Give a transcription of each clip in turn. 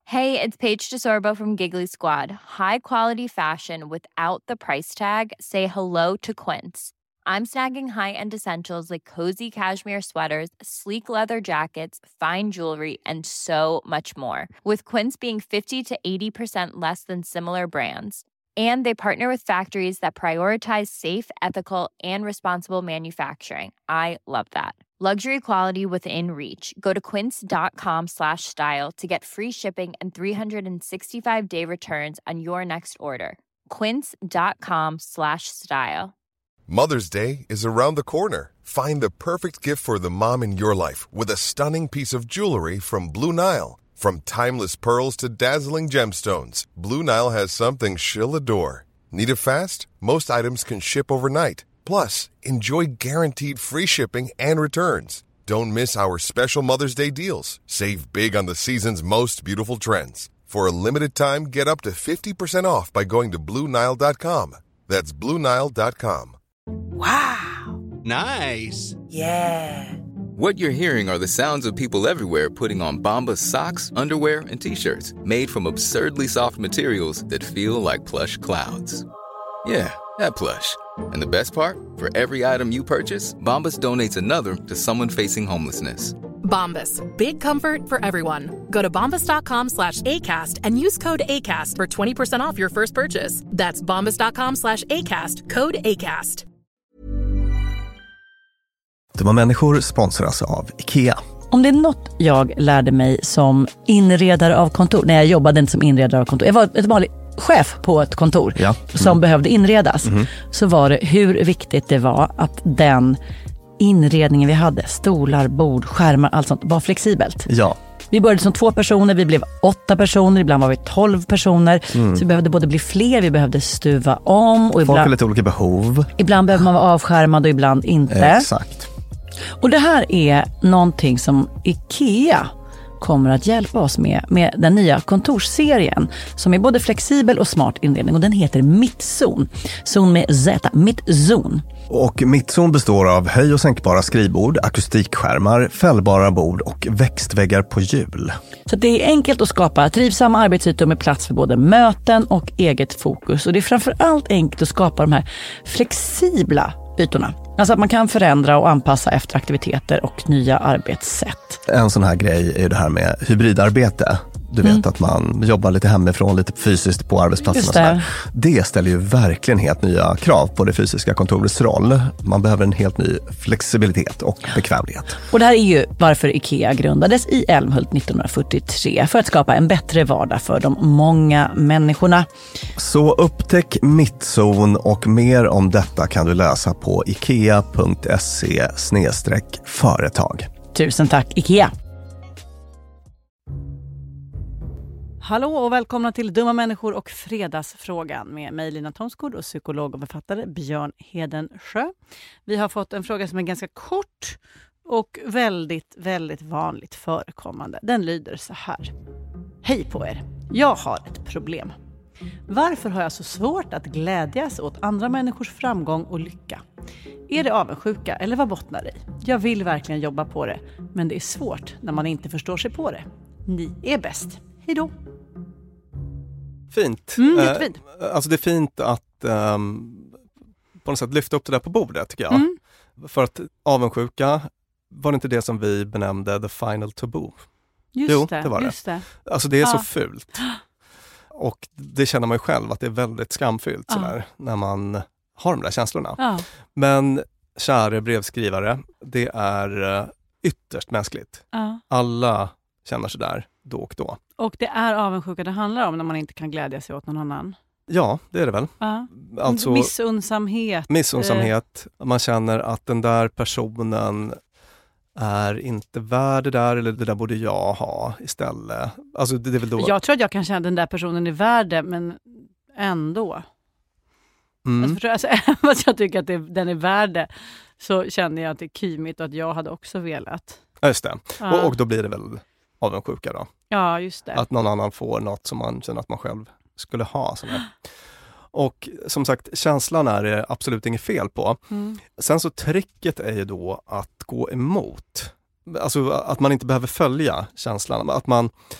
Hey, it's Paige DeSorbo from Giggly Squad. High quality fashion without the price tag. Say hello to Quince. I'm snagging high-end essentials like cozy cashmere sweaters, sleek leather jackets, fine jewelry, and so much more. With Quince being 50 to 80% less than similar brands. And they partner with factories that prioritize safe, ethical, and responsible manufacturing. I love that. Luxury quality within reach. Go to quince.com/style to get free shipping and 365-day returns on your next order. Quince.com/style. Mother's Day is around the corner. Find the perfect gift for the mom in your life with a stunning piece of jewelry from Blue Nile. From timeless pearls to dazzling gemstones, Blue Nile has something she'll adore. Need it fast? Most items can ship overnight. Plus, enjoy guaranteed free shipping and returns. Don't miss our special Mother's Day deals. Save big on the season's most beautiful trends. For a limited time, get up to 50% off by going to BlueNile.com. That's BlueNile.com. Wow. Nice. Yeah. What you're hearing are the sounds of people everywhere putting on Bombas socks, underwear, and T-shirts made from absurdly soft materials that feel like plush clouds. Yeah, that plush. And the best part? For every item you purchase, Bombas donates another to someone facing homelessness. Bombas. Big comfort for everyone. Go to bombas.com/ACAST and use code ACAST for 20% off your first purchase. That's bombas.com/ACAST. Code ACAST. Dumma människor sponsras av IKEA. Om det är något jag lärde mig som inredare av kontor, när jag jobbade inte som inredare av kontor, jag var ett vanligt chef på ett kontor som behövde inredas, så var det hur viktigt det var att den inredningen vi hade, stolar, bord, skärmar, allt sånt, var flexibelt. Ja. Vi började som 2 personer, vi blev 8 personer, ibland var vi 12 personer. Så vi behövde både bli fler, vi behövde stuva om. Och folk har lite olika behov. Ibland behöver man vara avskärmad och ibland inte. Exakt. Och det här är någonting som IKEA kommer att hjälpa oss med den nya kontorsserien som är både flexibel och smart inredning, och den heter Mittzon. Zon med Z, Mittzon. Och Mittzon består av höj- och sänkbara skrivbord, akustikskärmar, fällbara bord och växtväggar på hjul. Så det är enkelt att skapa trivsamma arbetsytor med plats för både möten och eget fokus. Och det är framförallt enkelt att skapa de här flexibla ytorna. Alltså att man kan förändra och anpassa efter aktiviteter och nya arbetssätt. En sån här grej är ju det här med hybridarbete. Du vet att man jobbar lite hemifrån, lite fysiskt på arbetsplatsen. Det ställer ju verkligen helt nya krav på det fysiska kontorets roll. Man behöver en helt ny flexibilitet och bekvämlighet. Och det här är ju varför IKEA grundades i Älmhult 1943. För att skapa en bättre vardag för de många människorna. Så upptäck Mittzon, och mer om detta kan du läsa på ikea.se/företag. Tusen tack IKEA! Hallå och välkomna till Dumma människor och fredagsfrågan med mig Lina Thomsgård och psykolog och författare Björn Hedensjö. Vi har fått en fråga som är ganska kort och väldigt, väldigt vanligt förekommande. Den lyder så här. Hej på er, jag har ett problem. Varför har jag så svårt att glädjas åt andra människors framgång och lycka? Är det avundsjuka eller vad bottnar det i? Jag vill verkligen jobba på det, men det är svårt när man inte förstår sig på det. Ni är bäst. Hej då! Fint. Jättefint. Alltså det är fint att på något sätt lyfta upp det där på bordet, tycker jag. För att avundsjuka, var det inte det som vi benämnde the final taboo? Just det var just det. Alltså det är så fult. Och det känner man ju själv att det är väldigt skamfyllt sådär, när man har de där känslorna. Men kära brevskrivare, det är ytterst mänskligt. Alla känner sig där då och då. Och det är avundsjuka det handlar om när man inte kan glädja sig åt någon annan. Ja, det är det väl. Alltså, missunnsamhet. Man känner att den där personen är inte värd det där, eller det där borde jag ha istället. Alltså, det är väl då... Jag tror att jag kan känna att den där personen är värd det, men ändå. Alltså, fast jag tycker att den är värd det, så känner jag att det är kymigt och att jag hade också velat. Ja, just det. Och då blir det väl avundsjuka då. Ja, just det. Att någon annan får något som man känner att man själv skulle ha. Sådär. Och som sagt, känslan är det absolut inget fel på. Sen så tricket är ju då att gå emot. Alltså att man inte behöver följa känslan. Att man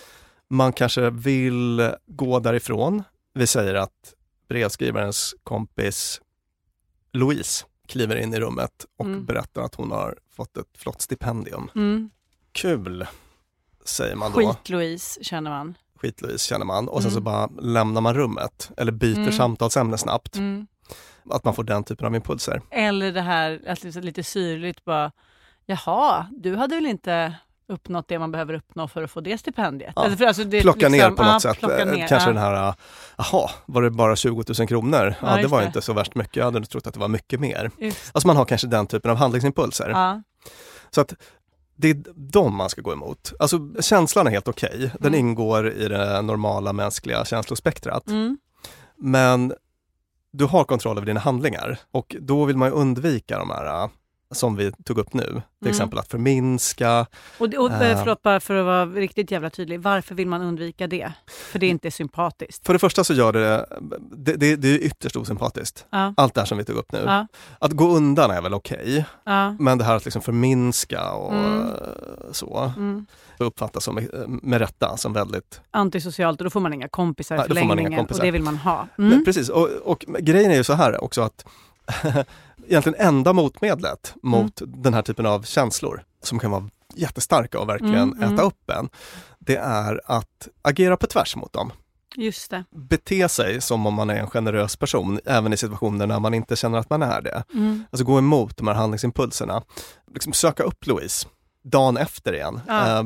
Man kanske vill gå därifrån. Vi säger att brevskrivarens kompis Louise kliver in i rummet och berättar att hon har fått ett flott stipendium. Kul, säger man då. Skit-Louise känner man. Skit-Louise känner man. Och sen så bara lämnar man rummet. Eller byter samtalsämne snabbt. Att man får den typen av impulser. Eller det här att lite syrligt bara, jaha, du hade väl inte uppnått det man behöver uppnå för att få det stipendiet. Ja. Alltså det plocka ner på något sätt. Ner, kanske den här, jaha, var det bara 20 000 kronor? Ja, det var inte så värst mycket. Jag hade trott att det var mycket mer. Alltså man har kanske den typen av handlingsimpulser. Ja. Så att det är de man ska gå emot. Alltså känslan är helt okej. Den ingår i det normala mänskliga känslospektrat. Men du har kontroll över dina handlingar. Och då vill man ju undvika de här som vi tog upp nu. Till exempel att förminska. Och förlåt, bara för att vara riktigt jävla tydlig. Varför vill man undvika det? För det är inte sympatiskt. För det första så gör det är ytterst osympatiskt. Ja. Allt det här som vi tog upp nu. Ja. Att gå undan är väl okej. Ja. Men det här att liksom förminska och så uppfattas som med rätta som väldigt antisocialt, och då får man inga kompisar i då får man inga förlängningen, kompisar. och det vill man ha. Nej, precis, och grejen är ju så här också att egentligen enda motmedlet mot den här typen av känslor som kan vara jättestarka och verkligen äta upp en, det är att agera på tvärs mot dem. Just det. Bete sig som om man är en generös person även i situationer när man inte känner att man är det. Alltså gå emot de här handlingsimpulserna. Liksom söka upp Louise dagen efter igen.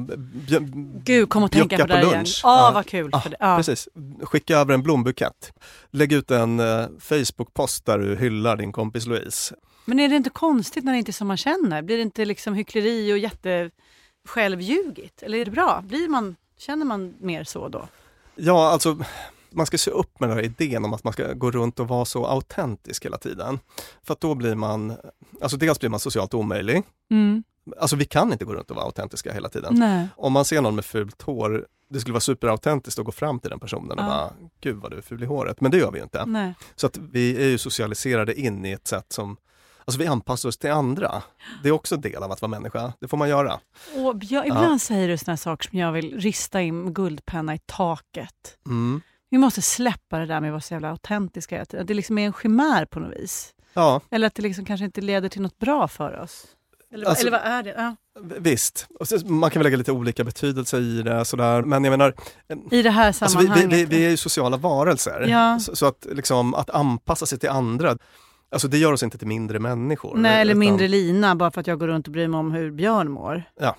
Gud, kom och tänka på det igen. Vad kul för det. Precis. Skicka över en blombukett. Lägg ut en Facebook-post där du hyllar din kompis Louise. Men är det inte konstigt när det inte är som man känner? Blir det inte liksom hyckleri och jättesjälvljugigt? Eller är det bra? Känner man mer så då? Ja, alltså man ska se upp med den här idén om att man ska gå runt och vara så autentisk hela tiden. För att då blir man, alltså dels blir man socialt omöjlig. Alltså vi kan inte gå runt och vara autentiska hela tiden. Nej. Om man ser någon med fult hår, det skulle vara superautentiskt att gå fram till den personen och bara, gud vad du är ful i håret. Men det gör vi ju inte. Nej. Så att vi är ju socialiserade in i ett sätt som, alltså vi anpassar oss till andra. Det är också del av att vara människa. Det får man göra. Och ibland säger du såna saker som jag vill rista in med guldpenna i taket. Vi måste släppa det där med att vara så jävla autentiska. Att det liksom är en chimär på något vis. Ja. Eller att det liksom kanske inte leder till något bra för oss. Eller vad är det? Ja. Visst. Och så, man kan väl lägga lite olika betydelse i det. Sådär. Men jag menar, i det här sammanhanget. Alltså vi är ju sociala varelser. Ja. Så att, liksom, att anpassa sig till andra, alltså det gör oss inte till mindre människor. Nej, eller mindre Lina, bara för att jag går runt och bryr mig om hur Björn mår. Ja.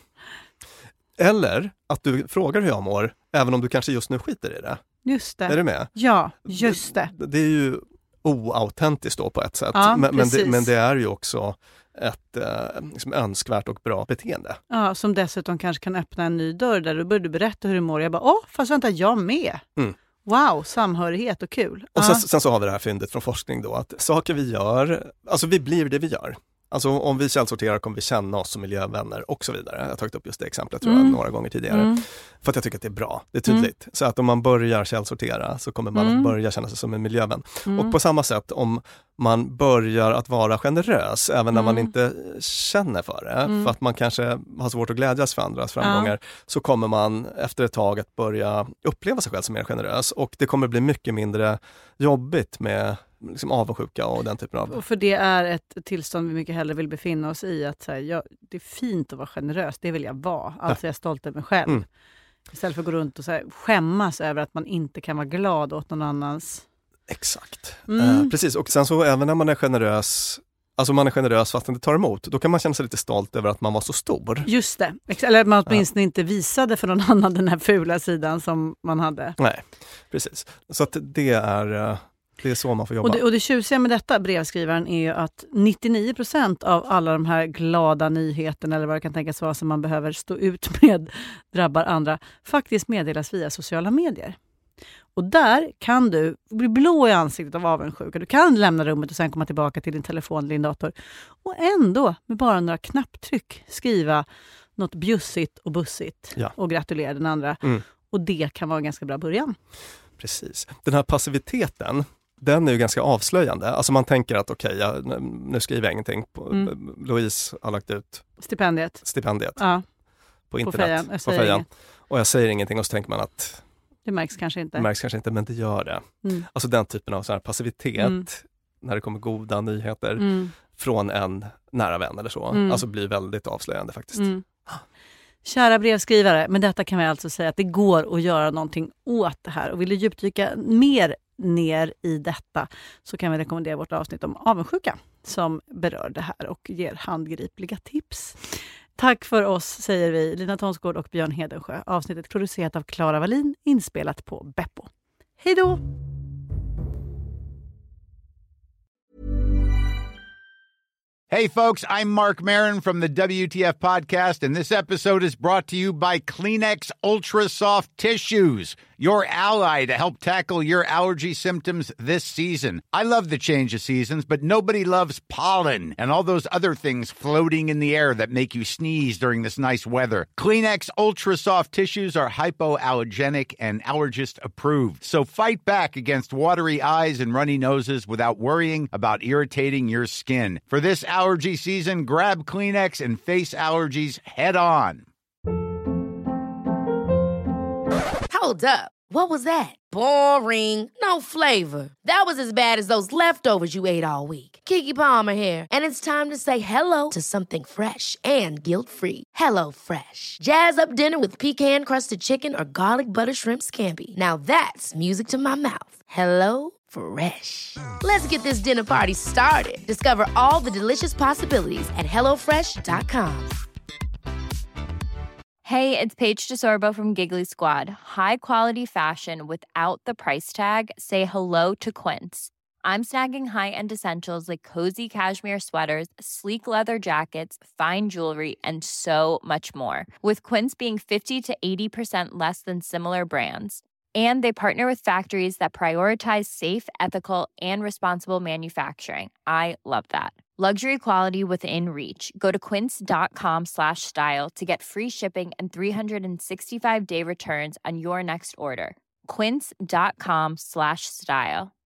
Eller att du frågar hur jag mår, även om du kanske just nu skiter i det. Just det. Är du med? Ja, just det. Det är ju oautentiskt då på ett sätt. Ja, men det är ju också ett liksom önskvärt och bra beteende. Ja, som dessutom kanske kan öppna en ny dörr där du börjar berätta hur du mår. Jag bara, fast vänta, jag med. Wow, samhörighet och kul. Och sen så har vi det här fyndet från forskning då, att saker vi gör, alltså vi blir det vi gör. Alltså om vi källsorterar kommer vi känna oss som miljövänner och så vidare. Jag har tagit upp just det exemplet tror jag några gånger tidigare. För att jag tycker att det är bra, det är tydligt. Så att om man börjar källsortera så kommer man att börja känna sig som en miljövän. Och på samma sätt om man börjar att vara generös även när man inte känner för det. För att man kanske har svårt att glädjas för andras framgångar. Så kommer man efter ett tag att börja uppleva sig själv som mer generös. Och det kommer bli mycket mindre jobbigt med liksom avundsjuka och den typen av... Och för det är ett tillstånd vi mycket hellre vill befinna oss i. Att så här, det är fint att vara generös, det vill jag vara. Alltså jag är stolt över mig själv. Istället för att gå runt och så här, skämmas över att man inte kan vara glad åt någon annans. Exakt. Precis, och sen så även när man är generös, alltså man är generös fast inte tar emot, då kan man känna sig lite stolt över att man var så stor. Just det, eller att man åtminstone inte visade för någon annan den här fula sidan som man hade. Nej, precis. Så att det är så man får jobba. Och det tjusiga med detta, brevskrivaren, är ju att 99% av alla de här glada nyheterna eller vad det kan tänkas vara som man behöver stå ut med drabbar andra, faktiskt meddelas via sociala medier. Och där kan du bli blå i ansiktet av avundsjuka. Du kan lämna rummet och sen komma tillbaka till din telefon eller din dator. Och ändå med bara några knapptryck skriva något bjussigt och bussigt och gratulera den andra. Och det kan vara en ganska bra början. Precis. Den här passiviteten, den är ju ganska avslöjande. Alltså man tänker att nu skriver jag ingenting. Louise har lagt ut stipendiet. Ja. på internet. På fejan. Och jag säger ingenting och så tänker man att det märks kanske inte. Men det gör det. Alltså den typen av så här passivitet när det kommer goda nyheter från en nära vän eller så. Alltså blir väldigt avslöjande faktiskt. Kära brevskrivare, med detta kan vi alltså säga att det går att göra någonting åt det här. Och vill du djupdyka mer ner i detta så kan vi rekommendera vårt avsnitt om avundsjuka som berör det här och ger handgripliga tips. Tack för oss, säger vi, Lina Thomsgård och Björn Hedensjö. Avsnittet producerat av Clara Wallin, inspelat på Beppo. Hej då! Hey folks, I'm Mark Maron from the WTF podcast, and this episode is brought to you by Kleenex Ultra Soft Tissues, your ally to help tackle your allergy symptoms this season. I love the change of seasons, but nobody loves pollen and all those other things floating in the air that make you sneeze during this nice weather. Kleenex Ultra Soft Tissues are hypoallergenic and allergist approved, so fight back against watery eyes and runny noses without worrying about irritating your skin. For this allergy season, grab Kleenex and face allergies head on. Hold up. What was that? Boring. No flavor. That was as bad as those leftovers you ate all week. Keke Palmer here, and it's time to say hello to something fresh and guilt-free. Hello Fresh. Jazz up dinner with pecan-crusted chicken or garlic butter shrimp scampi. Now that's music to my mouth. Hello Fresh. Let's get this dinner party started. Discover all the delicious possibilities at hellofresh.com. Hey, it's Paige DeSorbo from Giggly Squad. High quality fashion without the price tag. Say hello to Quince. I'm snagging high-end essentials like cozy cashmere sweaters, sleek leather jackets, fine jewelry, and so much more. With Quince being 50 to 80% less than similar brands. And they partner with factories that prioritize safe, ethical, and responsible manufacturing. I love that. Luxury quality within reach. Go to quince.com/style to get free shipping and 365-day returns on your next order. Quince.com/style.